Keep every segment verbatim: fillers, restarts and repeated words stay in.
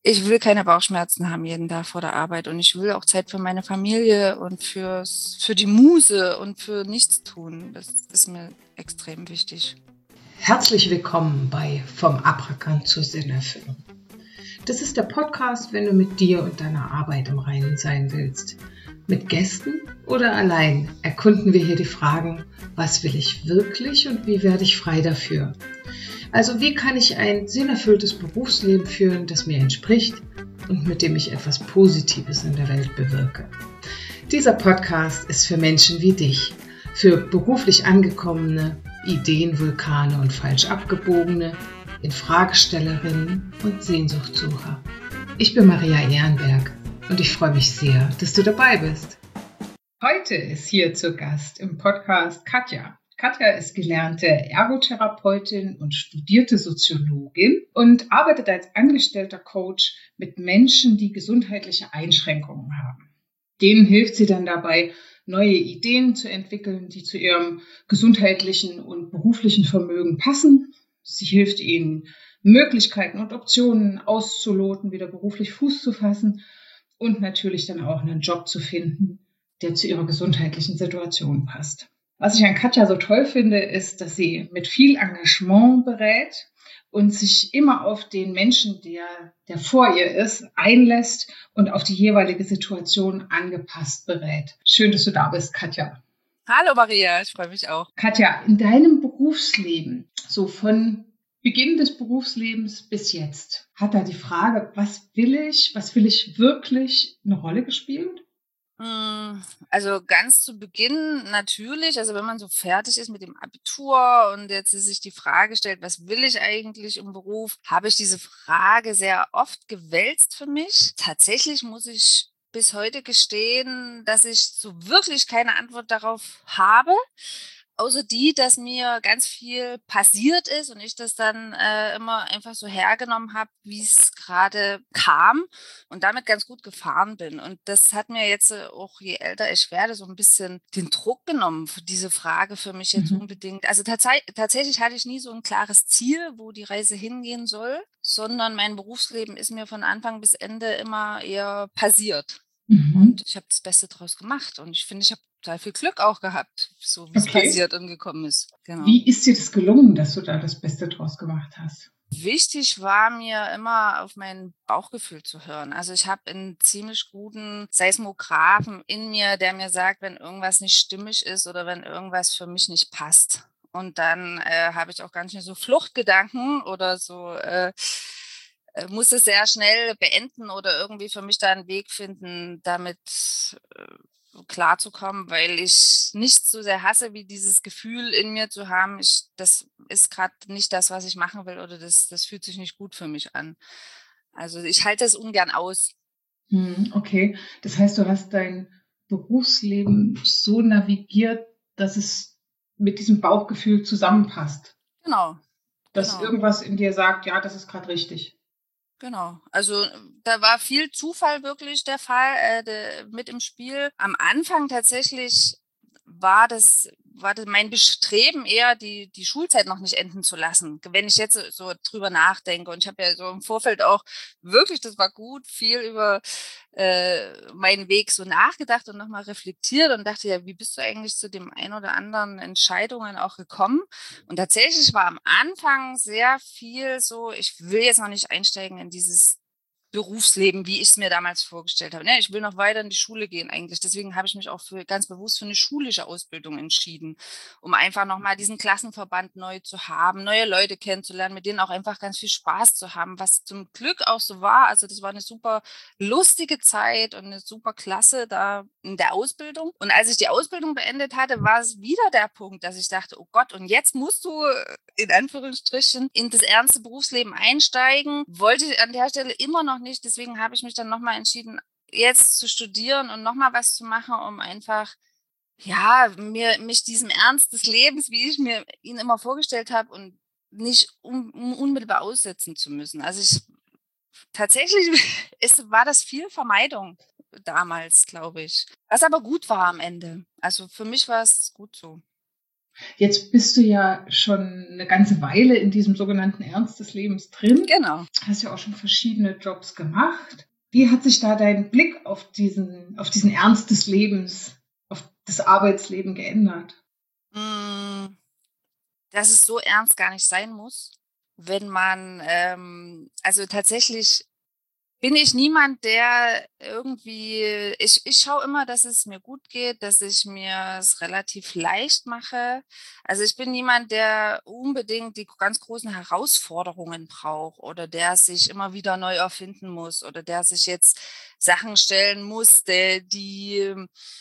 Ich will keine Bauchschmerzen haben jeden Tag vor der Arbeit und ich will auch Zeit für meine Familie und fürs, für die Muse und für nichts tun. Das ist mir extrem wichtig. Herzlich willkommen bei Vom Abrackern zur Sinnerfüllung. Das ist der Podcast, wenn du mit dir und deiner Arbeit im Reinen sein willst. Mit Gästen oder allein erkunden wir hier die Fragen, was will ich wirklich und wie werde ich frei dafür? Also wie kann ich ein sinnerfülltes Berufsleben führen, das mir entspricht und mit dem ich etwas Positives in der Welt bewirke? Dieser Podcast ist für Menschen wie dich, für beruflich angekommene, Ideenvulkane und falsch abgebogene, Infragestellerinnen und Sehnsuchtsucher. Ich bin Maria Ehrenberg und ich freue mich sehr, dass du dabei bist. Heute ist hier zu Gast im Podcast Katja. Katja ist gelernte Ergotherapeutin und studierte Soziologin und arbeitet als angestellter Coach mit Menschen, die gesundheitliche Einschränkungen haben. Denen hilft sie dann dabei, neue Ideen zu entwickeln, die zu ihrem gesundheitlichen und beruflichen Vermögen passen. Sie hilft ihnen, Möglichkeiten und Optionen auszuloten, wieder beruflich Fuß zu fassen und natürlich dann auch einen Job zu finden, der zu ihrer gesundheitlichen Situation passt. Was ich an Katja so toll finde, ist, dass sie mit viel Engagement berät und sich immer auf den Menschen, der, der vor ihr ist, einlässt und auf die jeweilige Situation angepasst berät. Schön, dass du da bist, Katja. Hallo Maria, ich freue mich auch. Katja, in deinem Berufsleben, so von Beginn des Berufslebens bis jetzt, hat da die Frage, was will ich, was will ich wirklich, eine Rolle gespielt? Also ganz zu Beginn natürlich, also wenn man so fertig ist mit dem Abitur und jetzt sich die Frage stellt, was will ich eigentlich im Beruf, habe ich diese Frage sehr oft gewälzt für mich. Tatsächlich muss ich bis heute gestehen, dass ich so wirklich keine Antwort darauf habe. Außer die, dass mir ganz viel passiert ist und ich das dann äh, immer einfach so hergenommen habe, wie es gerade kam und damit ganz gut gefahren bin. Und das hat mir jetzt äh, auch, je älter ich werde, so ein bisschen den Druck genommen für diese Frage für mich jetzt Mhm. unbedingt. Also tats- tatsächlich hatte ich nie so ein klares Ziel, wo die Reise hingehen soll, sondern mein Berufsleben ist mir von Anfang bis Ende immer eher passiert. Mhm. Und ich habe das Beste draus gemacht. Und ich finde, ich habe total viel Glück auch gehabt, so wie es Okay. passiert und gekommen ist. Genau. Wie ist dir das gelungen, dass du da das Beste draus gemacht hast? Wichtig war mir immer, auf mein Bauchgefühl zu hören. Also ich habe einen ziemlich guten Seismographen in mir, der mir sagt, wenn irgendwas nicht stimmig ist oder wenn irgendwas für mich nicht passt. Und dann äh, habe ich auch ganz schnell so Fluchtgedanken oder so, äh, äh, muss es sehr schnell beenden oder irgendwie für mich da einen Weg finden, damit äh, klarzukommen, weil ich nichts so sehr hasse, wie dieses Gefühl in mir zu haben, ich, das ist gerade nicht das, was ich machen will oder das, das fühlt sich nicht gut für mich an. Also ich halte es ungern aus. Hm, okay, das heißt, du hast dein Berufsleben so navigiert, dass es mit diesem Bauchgefühl zusammenpasst. Genau, Dass genau. irgendwas in dir sagt, ja, das ist gerade richtig. Genau. Also da war viel Zufall wirklich der Fall äh, de, mit im Spiel. Am Anfang tatsächlich war das, war das mein Bestreben eher, die, die Schulzeit noch nicht enden zu lassen. Wenn ich jetzt so, so drüber nachdenke. Und ich habe ja so im Vorfeld auch wirklich, das war gut, viel über äh, meinen Weg so nachgedacht und nochmal reflektiert und dachte, ja, wie bist du eigentlich zu dem ein oder anderen Entscheidungen auch gekommen? Und tatsächlich war am Anfang sehr viel so, ich will jetzt noch nicht einsteigen in dieses Berufsleben, wie ich es mir damals vorgestellt habe. Ne, ich will noch weiter in die Schule gehen eigentlich. Deswegen habe ich mich auch für, ganz bewusst für eine schulische Ausbildung entschieden, um einfach nochmal diesen Klassenverband neu zu haben, neue Leute kennenzulernen, mit denen auch einfach ganz viel Spaß zu haben, was zum Glück auch so war. Also das war eine super lustige Zeit und eine super Klasse da in der Ausbildung. Und als ich die Ausbildung beendet hatte, war es wieder der Punkt, dass ich dachte, oh Gott, und jetzt musst du in Anführungsstrichen in das ernste Berufsleben einsteigen. Wollte ich an der Stelle immer noch nicht. Deswegen habe ich mich dann nochmal entschieden, jetzt zu studieren und nochmal was zu machen, um einfach, ja, mir, mich diesem Ernst des Lebens, wie ich mir ihn immer vorgestellt habe und nicht un, unmittelbar aussetzen zu müssen. Also ich, tatsächlich ist, war das viel Vermeidung damals, glaube ich. Was aber gut war am Ende. Also für mich war es gut so. Jetzt bist du ja schon eine ganze Weile in diesem sogenannten Ernst des Lebens drin. Genau. Hast ja auch schon verschiedene Jobs gemacht. Wie hat sich da dein Blick auf diesen, auf diesen Ernst des Lebens, auf das Arbeitsleben geändert? Dass es so ernst gar nicht sein muss, wenn man, ähm, also tatsächlich bin ich niemand, der irgendwie, ich, ich schaue immer, dass es mir gut geht, dass ich mir es relativ leicht mache. Also ich bin niemand, der unbedingt die ganz großen Herausforderungen braucht oder der sich immer wieder neu erfinden muss oder der sich jetzt Sachen stellen musste, die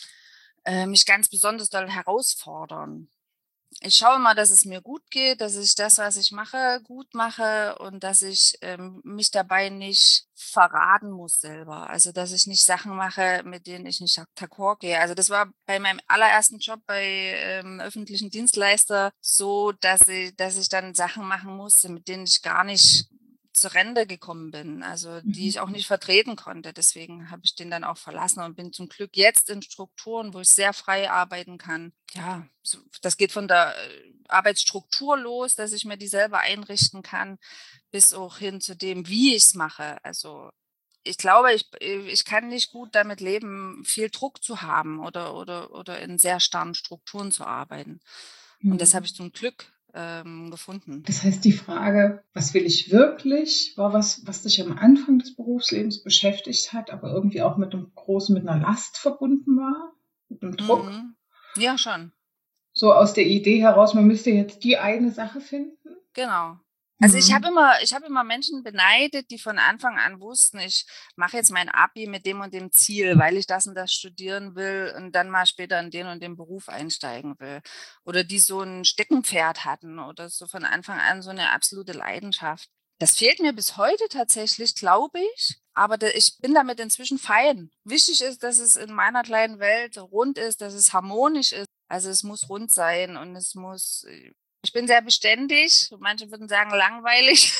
äh, mich ganz besonders doll herausfordern. Ich schaue immer, dass es mir gut geht, dass ich das, was ich mache, gut mache und dass ich ähm, mich dabei nicht verraten muss selber. Also, dass ich nicht Sachen mache, mit denen ich nicht d'accord gehe. Also, das war bei meinem allerersten Job bei ähm, öffentlichen Dienstleister so, dass ich, dass ich dann Sachen machen musste, mit denen ich gar nicht zur Rente gekommen bin, also die ich auch nicht vertreten konnte. Deswegen habe ich den dann auch verlassen und bin zum Glück jetzt in Strukturen, wo ich sehr frei arbeiten kann. Ja, so, das geht von der Arbeitsstruktur los, dass ich mir die selber einrichten kann, bis auch hin zu dem, wie ich es mache. Also ich glaube, ich, ich kann nicht gut damit leben, viel Druck zu haben oder, oder, oder in sehr starren Strukturen zu arbeiten. Und das habe ich zum Glück ähm, gefunden. Das heißt, die Frage, was will ich wirklich, war was, was dich am Anfang des Berufslebens beschäftigt hat, aber irgendwie auch mit einem großen, mit einer Last verbunden war, mit einem Druck. Mhm. Ja, schon. So aus der Idee heraus, man müsste jetzt die eine Sache finden. Genau. Also ich Mhm. habe immer, ich habe immer Menschen beneidet, die von Anfang an wussten, ich mache jetzt mein Abi mit dem und dem Ziel, weil ich das und das studieren will und dann mal später in den und den Beruf einsteigen will. Oder die so ein Steckenpferd hatten oder so von Anfang an so eine absolute Leidenschaft. Das fehlt mir bis heute tatsächlich, glaube ich. Aber da, ich bin damit inzwischen fein. Wichtig ist, dass es in meiner kleinen Welt rund ist, dass es harmonisch ist. Also es muss rund sein und es muss, ich bin sehr beständig. Manche würden sagen langweilig.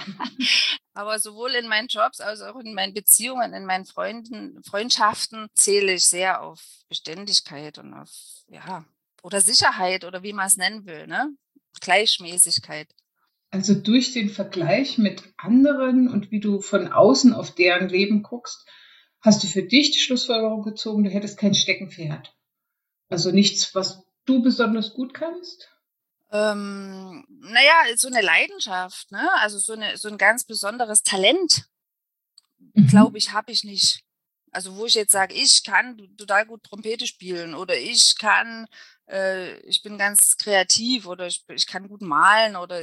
Aber sowohl in meinen Jobs als auch in meinen Beziehungen, in meinen Freunden, Freundschaften zähle ich sehr auf Beständigkeit und auf, ja, oder Sicherheit oder wie man es nennen will, ne? Gleichmäßigkeit. Also durch den Vergleich mit anderen und wie du von außen auf deren Leben guckst, hast du für dich die Schlussfolgerung gezogen, du hättest kein Steckenpferd. Also nichts, was du besonders gut kannst? Ähm, naja, so eine Leidenschaft, ne? Also so, eine, so ein ganz besonderes Talent, Mhm. glaube ich, habe ich nicht. Also wo ich jetzt sage, ich kann total gut Trompete spielen oder ich kann, äh, ich bin ganz kreativ oder ich, ich kann gut malen oder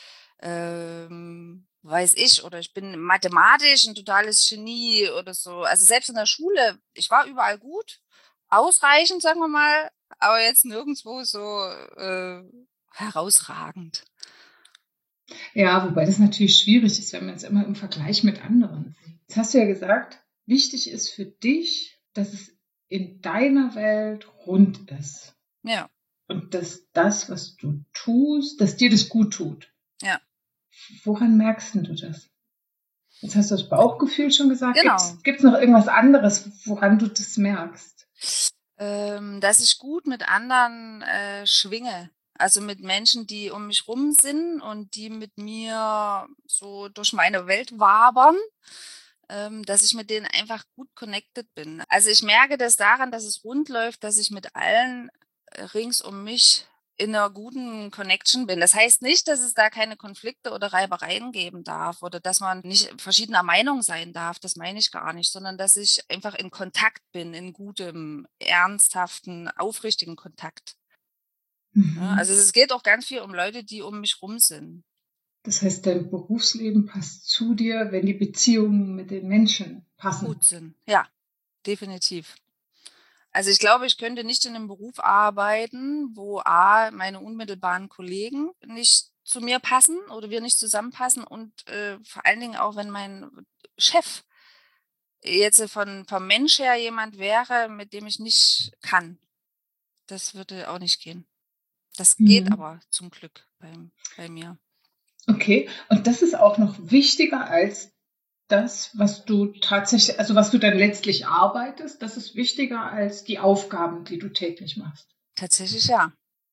ähm, weiß ich, oder ich bin mathematisch ein totales Genie oder so. Also selbst in der Schule, ich war überall gut, ausreichend, sagen wir mal, aber jetzt nirgendwo so äh, herausragend. Ja, wobei das natürlich schwierig ist, wenn man es immer im Vergleich mit anderen sieht. Jetzt hast du ja gesagt, wichtig ist für dich, dass es in deiner Welt rund ist. Ja. Und dass das, was du tust, dass dir das gut tut. Ja. Woran merkst du das? Jetzt hast du das Bauchgefühl schon gesagt. Genau. Gibt es noch irgendwas anderes, woran du das merkst? Ähm, dass ich gut mit anderen äh, schwinge. Also mit Menschen, die um mich rum sind und die mit mir so durch meine Welt wabern, ähm, dass ich mit denen einfach gut connected bin. Also ich merke das daran, dass es rund läuft, dass ich mit allen äh, rings um mich in einer guten Connection bin. Das heißt nicht, dass es da keine Konflikte oder Reibereien geben darf oder dass man nicht verschiedener Meinung sein darf. Das meine ich gar nicht, sondern dass ich einfach in Kontakt bin, in gutem, ernsthaften, aufrichtigen Kontakt. Mhm. Ja, also es geht auch ganz viel um Leute, die um mich rum sind. Das heißt, dein Berufsleben passt zu dir, wenn die Beziehungen mit den Menschen passen. Gut sind. Ja, definitiv. Also ich glaube, ich könnte nicht in einem Beruf arbeiten, wo A, meine unmittelbaren Kollegen nicht zu mir passen oder wir nicht zusammenpassen und äh, vor allen Dingen auch, wenn mein Chef jetzt von, vom Mensch her jemand wäre, mit dem ich nicht kann. Das würde auch nicht gehen. Das Mhm. geht aber zum Glück bei, bei mir. Okay, und das ist auch noch wichtiger als das, was du tatsächlich, also was du dann letztlich arbeitest, das ist wichtiger als die Aufgaben, die du täglich machst. Tatsächlich ja.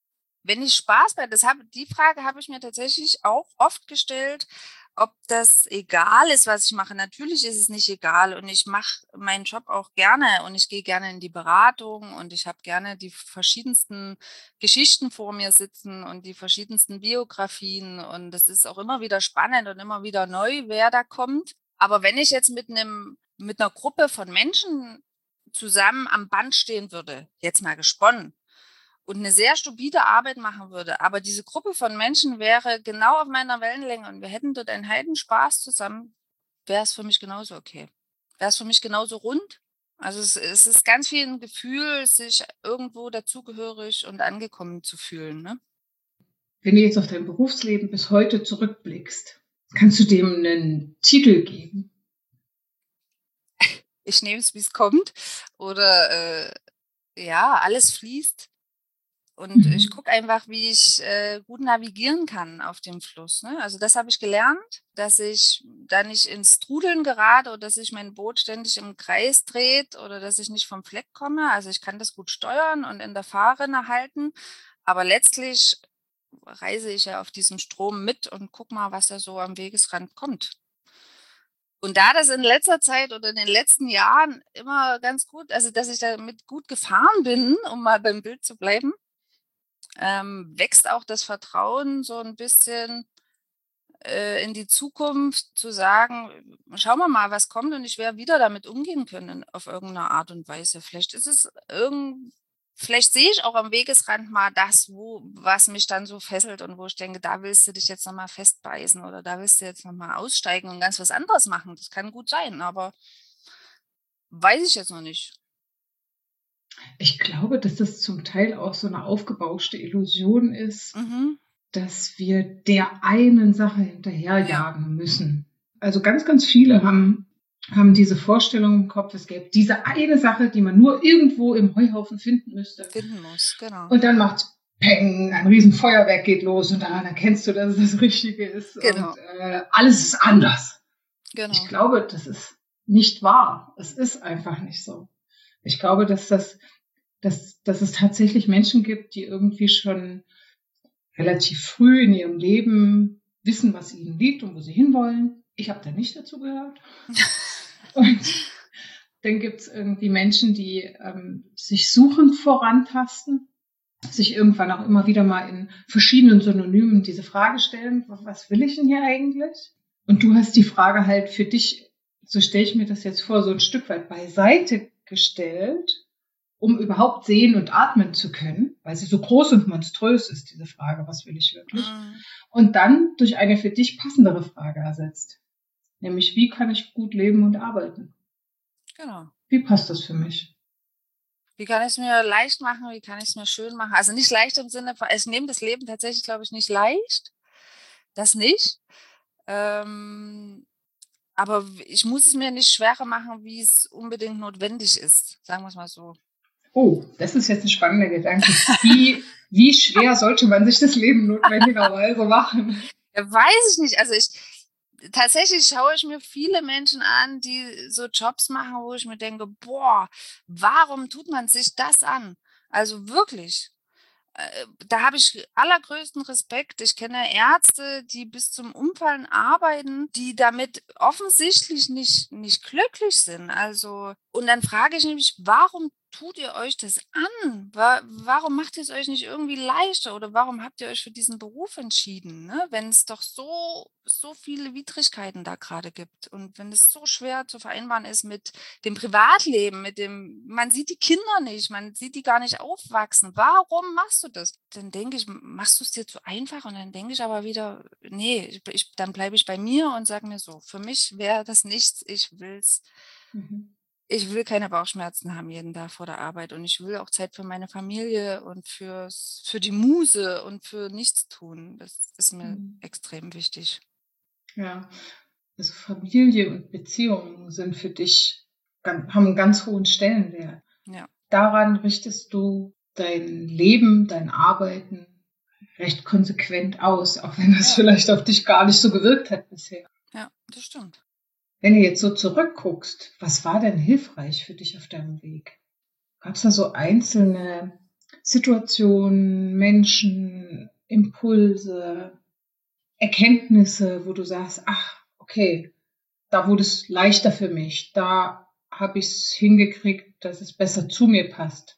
wenn ich Spaß bei, das hab, die Frage habe ich mir tatsächlich auch oft gestellt, ob das egal ist, was ich mache. Natürlich ist es nicht egal und ich mache meinen Job auch gerne und ich gehe gerne in die Beratung und ich habe gerne die verschiedensten Geschichten vor mir sitzen und die verschiedensten Biografien und es ist auch immer wieder spannend und immer wieder neu, wer da kommt. Aber wenn ich jetzt mit einem, mit einer Gruppe von Menschen zusammen am Band stehen würde, jetzt mal gesponnen, und eine sehr stupide Arbeit machen würde, aber diese Gruppe von Menschen wäre genau auf meiner Wellenlänge und wir hätten dort einen Heidenspaß zusammen, wäre es für mich genauso okay. Wäre es für mich genauso rund. Also es, es ist ganz viel ein Gefühl, sich irgendwo dazugehörig und angekommen zu fühlen. Ne? Wenn du jetzt auf dein Berufsleben bis heute zurückblickst, kannst du dem einen Titel geben? Ich nehme es, wie es kommt. Oder äh, ja, alles fließt. Und mhm. ich gucke einfach, wie ich äh, gut navigieren kann auf dem Fluss. Ne? Also das habe ich gelernt, dass ich da nicht ins Trudeln gerate oder dass sich mein Boot ständig im Kreis dreht oder dass ich nicht vom Fleck komme. Also ich kann das gut steuern und in der Fahrrinne halten. Aber letztlich reise ich ja auf diesem Strom mit und guck mal, was da so am Wegesrand kommt. Und da das in letzter Zeit oder in den letzten Jahren immer ganz gut, also dass ich damit gut gefahren bin, um mal beim Bild zu bleiben, Ähm, wächst auch das Vertrauen so ein bisschen äh, in die Zukunft zu sagen, schauen wir mal, was kommt und ich werde wieder damit umgehen können auf irgendeine Art und Weise. Vielleicht ist es irgend, vielleicht sehe ich auch am Wegesrand mal das, wo, was mich dann so fesselt und wo ich denke, da willst du dich jetzt nochmal festbeißen oder da willst du jetzt nochmal aussteigen und ganz was anderes machen. Das kann gut sein, aber weiß ich jetzt noch nicht. Ich glaube, dass das zum Teil auch so eine aufgebauschte Illusion ist, mhm. dass wir der einen Sache hinterherjagen ja. müssen. Also ganz, ganz viele haben, haben diese Vorstellung im Kopf, es gäbe diese eine Sache, die man nur irgendwo im Heuhaufen finden müsste. Finden muss, genau. Und dann macht Peng, ein riesen Feuerwerk geht los und daran erkennst du, dass es das Richtige ist. Genau. Und äh, alles ist anders. Genau. Ich glaube, das ist nicht wahr. Es ist einfach nicht so. Ich glaube, dass das, dass, dass es tatsächlich Menschen gibt, die irgendwie schon relativ früh in ihrem Leben wissen, was ihnen liegt und wo sie hinwollen. Ich habe da nicht dazu gehört. Und dann gibt es irgendwie Menschen, die ähm, sich suchend vorantasten, sich irgendwann auch immer wieder mal in verschiedenen Synonymen diese Frage stellen, was will ich denn hier eigentlich? Und du hast die Frage halt für dich, so stelle ich mir das jetzt vor, so ein Stück weit beiseite gestellt, um überhaupt sehen und atmen zu können, weil sie so groß und monströs ist, diese Frage, was will ich wirklich? Mhm. Und dann durch eine für dich passendere Frage ersetzt. Nämlich, wie kann ich gut leben und arbeiten? Genau. Wie passt das für mich? Wie kann ich es mir leicht machen? Wie kann ich es mir schön machen? Also nicht leicht im Sinne von, ich nehme das Leben tatsächlich, glaube ich, nicht leicht. Das nicht. Ähm, aber ich muss es mir nicht schwerer machen, wie es unbedingt notwendig ist. Sagen wir es mal so. Oh, das ist jetzt ein spannender Gedanke. Wie, wie schwer sollte man sich das Leben notwendigerweise machen? Ja, weiß ich nicht. Also ich tatsächlich schaue ich mir viele Menschen an, die so Jobs machen, wo ich mir denke, boah, warum tut man sich das an? Also wirklich. Da habe ich allergrößten Respekt. Ich kenne Ärzte, die bis zum Umfallen arbeiten, die damit offensichtlich nicht, nicht glücklich sind. Also, und dann frage ich nämlich, warum tut ihr euch das an? Warum macht ihr es euch nicht irgendwie leichter? Oder warum habt ihr euch für diesen Beruf entschieden? Ne? Wenn es doch so, so viele Widrigkeiten da gerade gibt und wenn es so schwer zu vereinbaren ist mit dem Privatleben, mit dem, man sieht die Kinder nicht, man sieht die gar nicht aufwachsen. Warum machst du das? Dann denke ich, machst du es dir zu einfach? Und dann denke ich aber wieder, nee, ich, ich, dann bleibe ich bei mir und sage mir so, für mich wäre das nichts, ich will's. Mhm. Ich will keine Bauchschmerzen haben jeden Tag vor der Arbeit und ich will auch Zeit für meine Familie und fürs, für die Muse und für nichts tun. Das ist mir mhm. extrem wichtig. Ja, also Familie und Beziehungen sind für dich, haben einen ganz hohen Stellenwert. Ja. Daran richtest du dein Leben, dein Arbeiten recht konsequent aus, auch wenn das ja. vielleicht auf dich gar nicht so gewirkt hat bisher. Ja, das stimmt. Wenn du jetzt so zurückguckst, was war denn hilfreich für dich auf deinem Weg? Gab es da so einzelne Situationen, Menschen, Impulse, Erkenntnisse, wo du sagst, ach, okay, da wurde es leichter für mich, da habe ich es hingekriegt, dass es besser zu mir passt?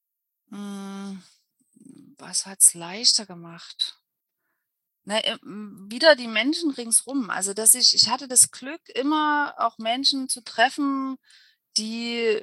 Hm, was hat's leichter gemacht? Na, äh, hm, wieder die Menschen ringsrum. Also, dass ich ich hatte das Glück, immer auch Menschen zu treffen, die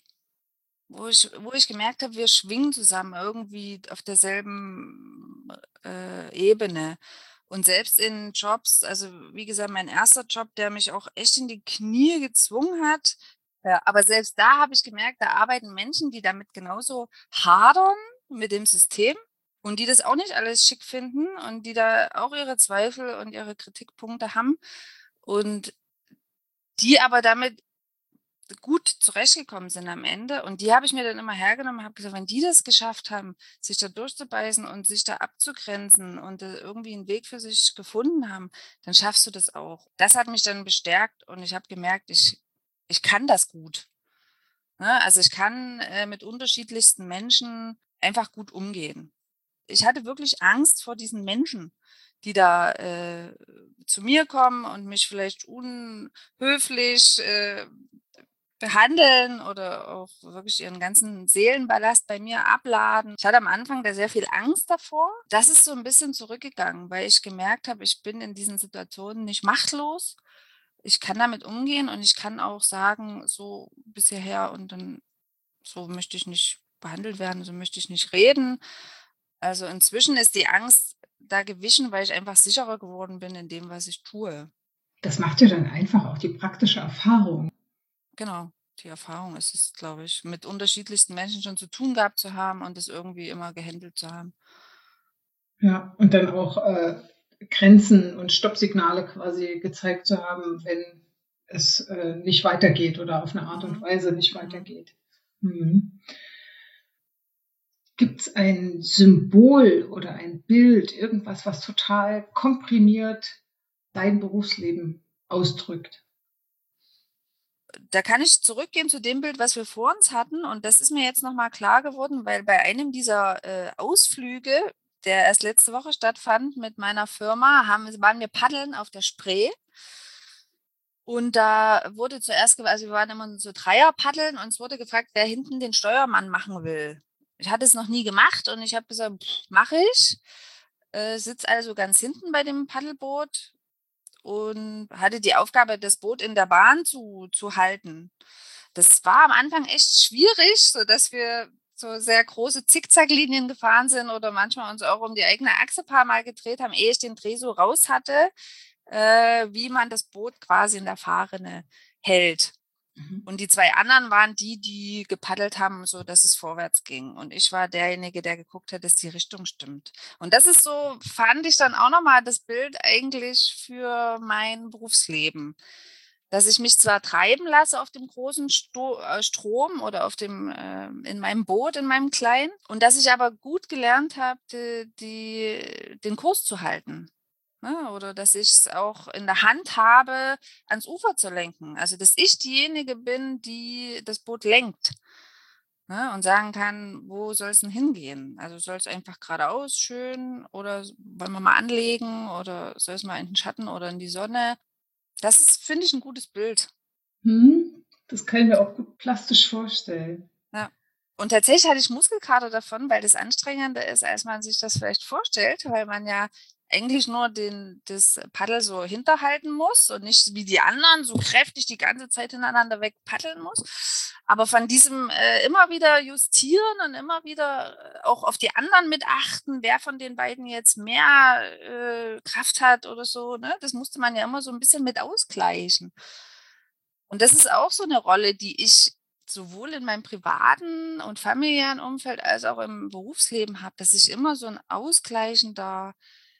wo ich wo ich gemerkt habe, wir schwingen zusammen irgendwie auf derselben, äh, Ebene. Und selbst in Jobs, also, wie gesagt, mein erster Job, der mich auch echt in die Knie gezwungen hat, ja, aber selbst da habe ich gemerkt, da arbeiten Menschen, die damit genauso hadern mit dem System und die das auch nicht alles schick finden und die da auch ihre Zweifel und ihre Kritikpunkte haben und die aber damit gut zurechtgekommen sind am Ende. Und die habe ich mir dann immer hergenommen und habe gesagt, wenn die das geschafft haben, sich da durchzubeißen und sich da abzugrenzen und äh, irgendwie einen Weg für sich gefunden haben, dann schaffst du das auch. Das hat mich dann bestärkt und ich habe gemerkt, ich, ich kann das gut. Ne? Also ich kann äh, mit unterschiedlichsten Menschen einfach gut umgehen. Ich hatte wirklich Angst vor diesen Menschen, die da äh, zu mir kommen und mich vielleicht unhöflich äh, behandeln oder auch wirklich ihren ganzen Seelenballast bei mir abladen. Ich hatte am Anfang da sehr viel Angst davor. Das ist so ein bisschen zurückgegangen, weil ich gemerkt habe, ich bin in diesen Situationen nicht machtlos. Ich kann damit umgehen und ich kann auch sagen, so bis hierher und dann so möchte ich nicht behandelt werden, so möchte ich nicht reden. Also, inzwischen ist die Angst da gewichen, weil ich einfach sicherer geworden bin in dem, was ich tue. Das macht ja dann einfach auch die praktische Erfahrung. Genau, die Erfahrung ist es, glaube ich, mit unterschiedlichsten Menschen schon zu tun gehabt zu haben und es irgendwie immer gehandelt zu haben. Ja, und dann auch äh, Grenzen und Stoppsignale quasi gezeigt zu haben, wenn es äh, nicht weitergeht oder auf eine Art und Mhm. Weise nicht Mhm. weitergeht. Mhm. Gibt es ein Symbol oder ein Bild, irgendwas, was total komprimiert dein Berufsleben ausdrückt? Da kann ich zurückgehen zu dem Bild, was wir vor uns hatten. Und das ist mir jetzt nochmal klar geworden, weil bei einem dieser äh, Ausflüge, der erst letzte Woche stattfand mit meiner Firma, haben, waren wir paddeln auf der Spree. Und da wurde zuerst, ge- also wir waren immer so Dreier paddeln und es wurde gefragt, wer hinten den Steuermann machen will. Ich hatte es noch nie gemacht und ich habe gesagt, mache ich. Äh, sitz also ganz hinten bei dem Paddelboot und hatte die Aufgabe, das Boot in der Bahn zu, zu halten. Das war am Anfang echt schwierig, so dass wir so sehr große Zickzacklinien gefahren sind oder manchmal uns auch um die eigene Achse ein paar Mal gedreht haben, ehe ich den Dreh so raus hatte, äh, wie man das Boot quasi in der Fahrrinne hält. Mhm. Und die zwei anderen waren die, die gepaddelt haben, so dass es vorwärts ging. Und ich war derjenige, der geguckt hat, dass die Richtung stimmt. Und das ist so, fand ich dann auch nochmal das Bild eigentlich für mein Berufsleben. Dass ich mich zwar treiben lasse auf dem großen Sto äh, Strom oder auf dem, äh, in meinem Boot, in meinem kleinen, und dass ich aber gut gelernt habe, die, die, den Kurs zu halten. Ne? Oder dass ich es auch in der Hand habe, ans Ufer zu lenken. Also, dass ich diejenige bin, die das Boot lenkt, ne? Und sagen kann, wo soll es denn hingehen? Also, soll es einfach geradeaus schön oder s wollen wir mal anlegen oder soll es mal in den Schatten oder in die Sonne? Das ist, finde ich, ein gutes Bild. Hm, das kann ich mir auch gut plastisch vorstellen. Ja. Und tatsächlich hatte ich Muskelkater davon, weil das anstrengender ist, als man sich das vielleicht vorstellt, weil man ja eigentlich nur den das Paddel so hinterhalten muss und nicht wie die anderen so kräftig die ganze Zeit hintereinander weg paddeln muss. Aber von diesem, äh, immer wieder justieren und immer wieder, äh, auch auf die anderen mit achten, wer von den beiden jetzt mehr, äh, Kraft hat oder so, ne? Das musste man ja immer so ein bisschen mit ausgleichen. Und das ist auch so eine Rolle, die ich sowohl in meinem privaten und familiären Umfeld als auch im Berufsleben habe, dass ich immer so ein ausgleichender,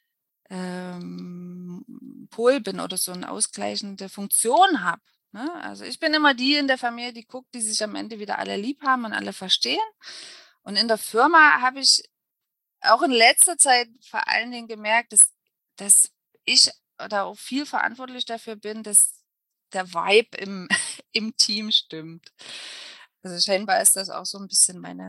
ähm, Pol bin oder so eine ausgleichende Funktion habe, ne? Also, ich bin immer die in der Familie, die guckt, die sich am Ende wieder alle lieb haben und alle verstehen. Und in der Firma habe ich auch in letzter Zeit vor allen Dingen gemerkt, dass dass ich da auch viel verantwortlich dafür bin, dass der Vibe im im Team stimmt. Also, scheinbar ist das auch so ein bisschen meine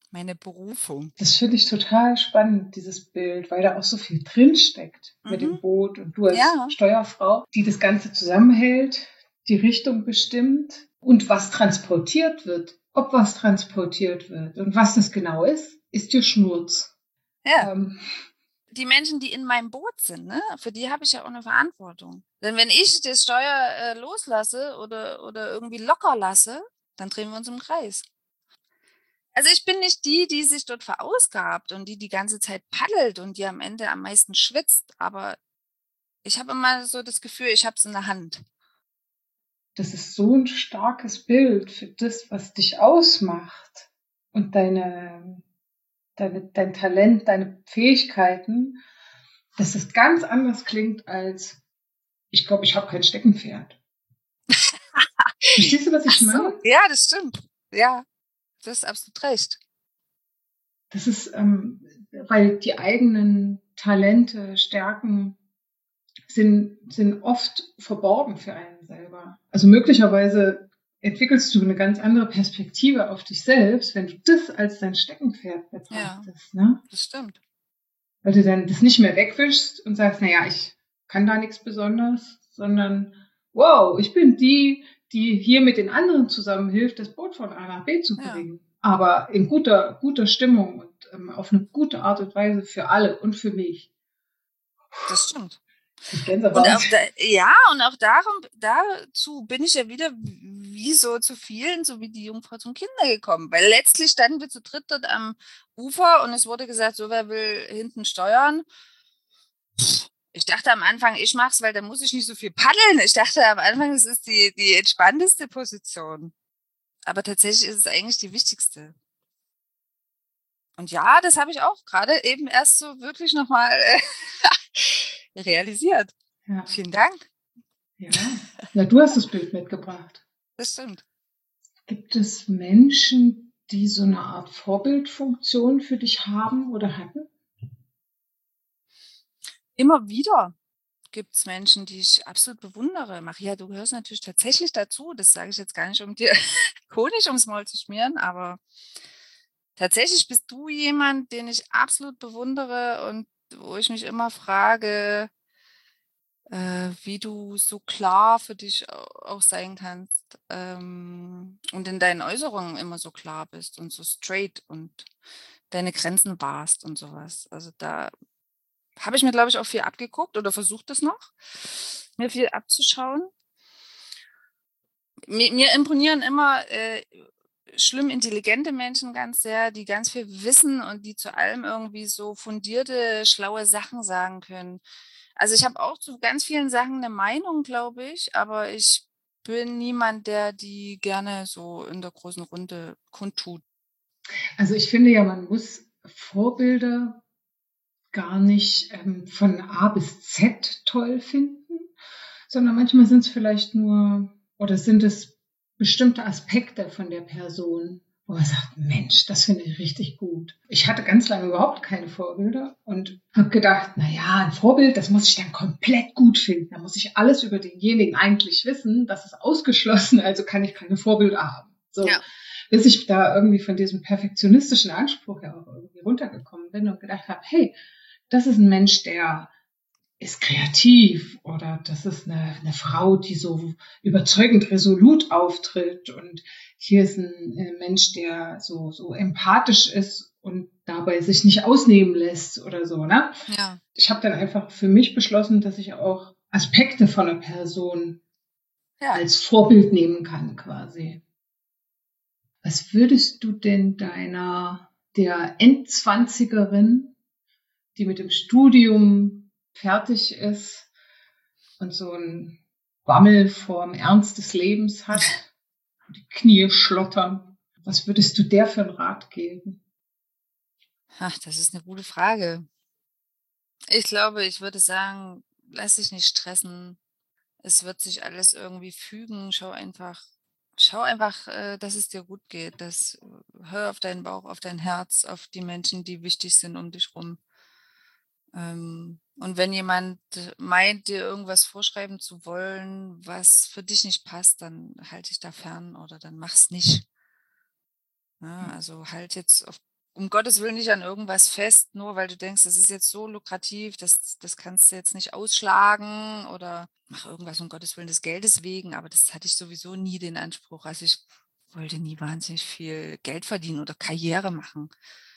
Meine Berufung. Das finde ich total spannend, dieses Bild, weil da auch so viel drinsteckt mit dem Mhm. Boot und du als Ja, Steuerfrau, die das Ganze zusammenhält, die Richtung bestimmt und was transportiert wird. Ob was transportiert wird und was das genau ist, ist dir Schnurz. ja. Ähm, Die Menschen, die in meinem Boot sind, ne, für die habe ich ja auch eine Verantwortung. Denn wenn ich das Steuer äh, loslasse oder, oder irgendwie locker lasse, dann drehen wir uns im Kreis. Also ich bin nicht die, die sich dort verausgabt und die die ganze Zeit paddelt und die am Ende am meisten schwitzt, aber ich habe immer so das Gefühl, ich habe es in der Hand. Das ist so ein starkes Bild für das, was dich ausmacht und deine, deine, dein Talent, deine Fähigkeiten, dass es ganz anders klingt als, ich glaube, ich habe kein Steckenpferd. Verstehst du, was Ach ich so, meine? ja, das stimmt. Ja, du hast absolut recht. Das ist, ähm, weil die eigenen Talente, Stärken sind, sind oft verborgen für einen selber. Also möglicherweise entwickelst du eine ganz andere Perspektive auf dich selbst, wenn du das als dein Steckenpferd Ja, betrachtest, ne? das stimmt. Weil du dann das nicht mehr wegwischst und sagst, naja, ich kann da nichts Besonderes, sondern wow, ich bin die, die hier mit den anderen zusammen hilft, das Boot von A nach B zu Ja, bringen. Aber in guter, guter Stimmung und ähm, auf eine gute Art und Weise für alle und für mich. das stimmt. Ich Und Gänsehaut. auch da, ja, und auch darum, dazu bin ich ja wieder wie so zu vielen, so wie die Jungfrau zum Kinder gekommen. Weil letztlich standen wir zu dritt dort am Ufer und es wurde gesagt, so wer will hinten steuern. Ich dachte am Anfang, ich mach's, weil dann muss ich nicht so viel paddeln. Ich dachte am Anfang, es ist die, die entspannteste Position. Aber tatsächlich ist es eigentlich die wichtigste. Und ja, das habe ich auch gerade eben erst so wirklich nochmal äh, realisiert. Ja, Vielen Dank. ja. Na, du hast das Bild mitgebracht. Das stimmt. Gibt es Menschen, die so eine Art Vorbildfunktion für dich haben oder hatten? Immer wieder gibt es Menschen, die ich absolut bewundere. Maria, du gehörst natürlich tatsächlich dazu. Das sage ich jetzt gar nicht, um dir Honig ums Maul zu schmieren, aber tatsächlich bist du jemand, den ich absolut bewundere und wo ich mich immer frage, äh, wie du so klar für dich auch sein kannst ähm, und in deinen Äußerungen immer so klar bist und so straight und deine Grenzen wahrst und sowas. Also da habe ich mir, glaube ich, auch viel abgeguckt oder versucht es noch, mir viel abzuschauen. Mir, mir imponieren immer äh, schlimm intelligente Menschen ganz sehr, die ganz viel wissen und die zu allem irgendwie so fundierte, schlaue Sachen sagen können. Also ich habe auch zu ganz vielen Sachen eine Meinung, glaube ich, aber ich bin niemand, der die gerne so in der großen Runde kundtut. Also ich finde ja, man muss Vorbilder gar nicht ähm, von A bis Z toll finden, sondern manchmal sind es vielleicht nur oder sind es bestimmte Aspekte von der Person, wo man sagt, Mensch, das finde ich richtig gut. Ich hatte ganz lange überhaupt keine Vorbilder und habe gedacht, na ja, ein Vorbild, das muss ich dann komplett gut finden. Da muss ich alles über denjenigen eigentlich wissen. Das ist ausgeschlossen, also kann ich keine Vorbilder haben. So, Ja, bis ich da irgendwie von diesem perfektionistischen Anspruch ja auch irgendwie runtergekommen bin und gedacht habe, hey, das ist ein Mensch, der ist kreativ oder das ist eine, eine Frau, die so überzeugend resolut auftritt und hier ist ein, ein Mensch, der so, so empathisch ist und dabei sich nicht ausnehmen lässt oder so, ne? ja. Ich habe dann einfach für mich beschlossen, dass ich auch Aspekte von einer Person Ja. als Vorbild nehmen kann, quasi. Was würdest du denn deiner, der Endzwanzigerin, die mit dem Studium fertig ist und so ein Bammel vorm Ernst des Lebens hat, die Knie schlottern, was würdest du der für einen Rat geben? Ach, das ist eine gute Frage. Ich glaube, ich würde sagen, lass dich nicht stressen. Es wird sich alles irgendwie fügen. Schau einfach, schau einfach, äh, dass es dir gut geht. Das, hör auf deinen Bauch, auf dein Herz, auf die Menschen, die wichtig sind um dich rum. Ähm, und wenn jemand meint, dir irgendwas vorschreiben zu wollen, was für dich nicht passt, dann halt dich da fern oder dann mach's nicht. Ja, also halt jetzt auf um Gottes Willen nicht an irgendwas fest, nur weil du denkst, das ist jetzt so lukrativ, das, das kannst du jetzt nicht ausschlagen oder mach irgendwas um Gottes Willen des Geldes wegen, aber das hatte ich sowieso nie den Anspruch. Also ich wollte nie wahnsinnig viel Geld verdienen oder Karriere machen.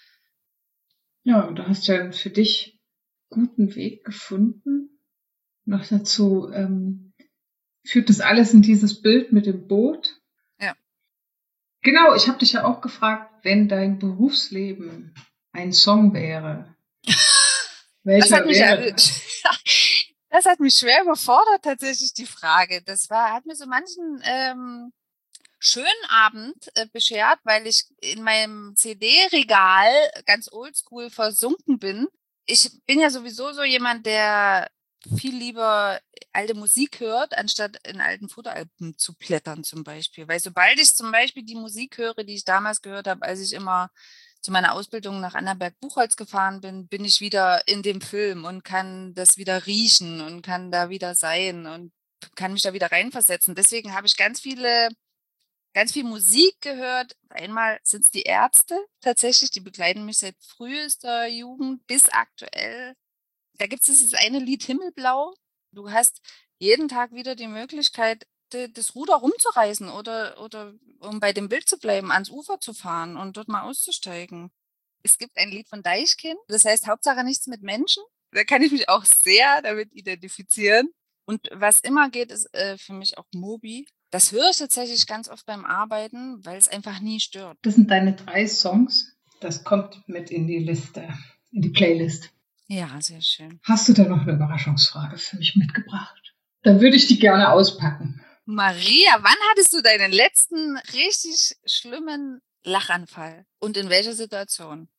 Ja, und du hast ja für dich einen guten Weg gefunden. Noch dazu ähm, führt das alles in dieses Bild mit dem Boot. Ja. Genau, ich habe dich ja auch gefragt, wenn dein Berufsleben ein Song wäre. Welcher das hat mich, wäre? Das hat mich schwer überfordert, tatsächlich, die Frage. Das war, hat mir so manchen ähm, schönen Abend äh, beschert, weil ich in meinem C D-Regal ganz oldschool versunken bin. Ich bin ja sowieso so jemand, der viel lieber alte Musik hört, anstatt in alten Fotoalben zu blättern zum Beispiel. Weil sobald ich zum Beispiel die Musik höre, die ich damals gehört habe, als ich immer zu meiner Ausbildung nach Annaberg-Buchholz gefahren bin, bin ich wieder in dem Film und kann das wieder riechen und kann da wieder sein und kann mich da wieder reinversetzen. Deswegen habe ich ganz viele, ganz viel Musik gehört. Einmal sind es die Ärzte tatsächlich, die begleiten mich seit frühester Jugend bis aktuell. Da gibt es dieses eine Lied Himmelblau. Du hast jeden Tag wieder die Möglichkeit, das Ruder rumzureißen oder, oder um bei dem Bild zu bleiben, ans Ufer zu fahren und dort mal auszusteigen. Es gibt ein Lied von Deichkind, das heißt Hauptsache nichts mit Menschen. Da kann ich mich auch sehr damit identifizieren. Und was immer geht, ist äh, für mich auch Moby. Das höre ich tatsächlich ganz oft beim Arbeiten, weil es einfach nie stört. Das sind deine drei Songs. Das kommt mit in die Liste, in die Playlist. Ja, sehr schön. Hast du da noch eine Überraschungsfrage für mich mitgebracht? Dann würde ich die gerne auspacken. Maria, wann hattest du deinen letzten richtig schlimmen Lachanfall? Und in welcher Situation?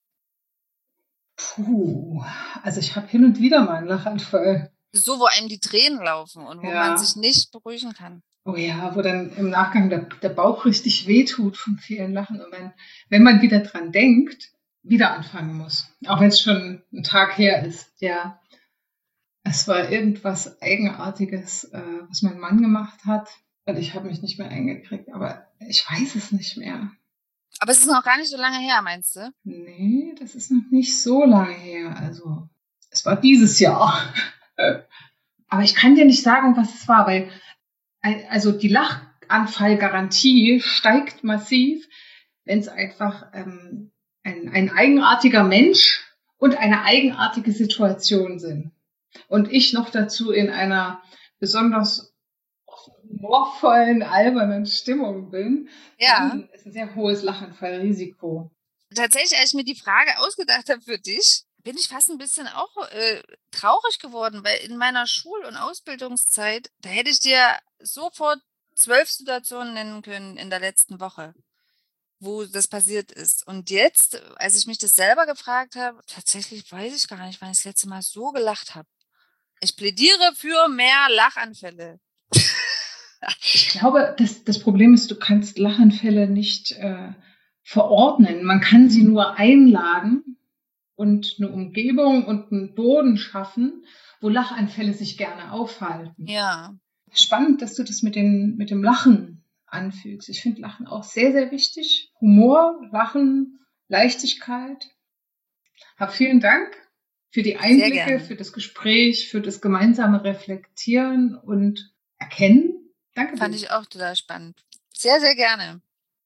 Puh, also ich habe hin und wieder mal einen Lachanfall. So, wo einem die Tränen laufen und wo Ja. man sich nicht beruhigen kann. Oh ja, wo dann im Nachgang der, der Bauch richtig wehtut vom vielen Lachen. Und man, wenn man wieder dran denkt, wieder anfangen muss. Auch wenn es schon ein Tag her ist. Ja, es war irgendwas Eigenartiges, äh, was mein Mann gemacht hat. Und ich habe mich nicht mehr eingekriegt. Aber ich weiß es nicht mehr. Aber es ist noch gar nicht so lange her, meinst du? Nee, das ist noch nicht so lange her. Also, es war dieses Jahr. Aber ich kann dir nicht sagen, was es war, weil also die Lachanfallgarantie steigt massiv, wenn es einfach ähm, ein, ein eigenartiger Mensch und eine eigenartige Situation sind. Und ich noch dazu in einer besonders humorvollen, albernen Stimmung bin, Ja. Dann ist ein sehr hohes Lachanfallrisiko. Tatsächlich, als ich mir die Frage ausgedacht habe für dich, bin ich fast ein bisschen auch äh, traurig geworden, weil in meiner Schul- und Ausbildungszeit, da hätte ich dir sofort zwölf Situationen nennen können in der letzten Woche, wo das passiert ist. Und jetzt, als ich mich das selber gefragt habe, tatsächlich weiß ich gar nicht, wann ich das letzte Mal so gelacht habe. Ich plädiere für mehr Lachanfälle. Ich glaube, das, das Problem ist, du kannst Lachanfälle nicht äh, verordnen. Man kann sie nur einladen und eine Umgebung und einen Boden schaffen, wo Lachanfälle sich gerne aufhalten. Ja. Spannend, dass du das mit, den, mit dem Lachen anfügst. Ich finde Lachen auch sehr, sehr wichtig. Humor, Lachen, Leichtigkeit. Hab vielen Dank für die Einblicke, für das Gespräch, für das gemeinsame Reflektieren und Erkennen. Danke dir. Fand ich auch total spannend. Sehr, sehr gerne.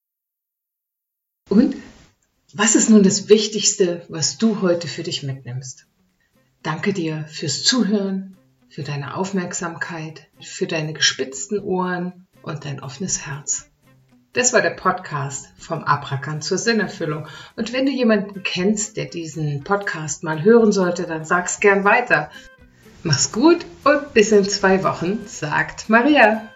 Und was ist nun das Wichtigste, was du heute für dich mitnimmst? Danke dir fürs Zuhören, für deine Aufmerksamkeit, für deine gespitzten Ohren und dein offenes Herz. Das war der Podcast vom Abrackern zur Sinnerfüllung. Und wenn du jemanden kennst, der diesen Podcast mal hören sollte, dann sag's gern weiter. Mach's gut und bis in zwei Wochen, sagt Maria.